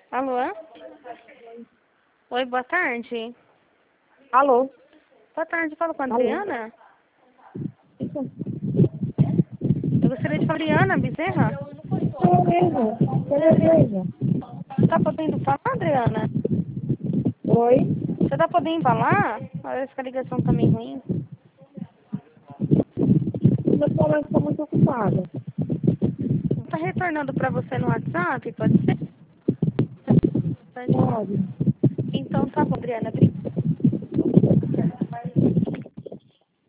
Alô? Oi, boa tarde. Alô? Boa tarde, falo com a Alô? Adriana. Isso Eu gostaria de falar com a Adriana Bezerra. sou eu mesmo. Sou eu mesmo. Você tá podendo falar, Adriana? Oi? Você tá podendo falar? Parece que a ligação tá meio ruim. Meu celular está muito ocupado. Tá retornando pra você no WhatsApp, pode ser? Pode. Então tá bom, Adriana.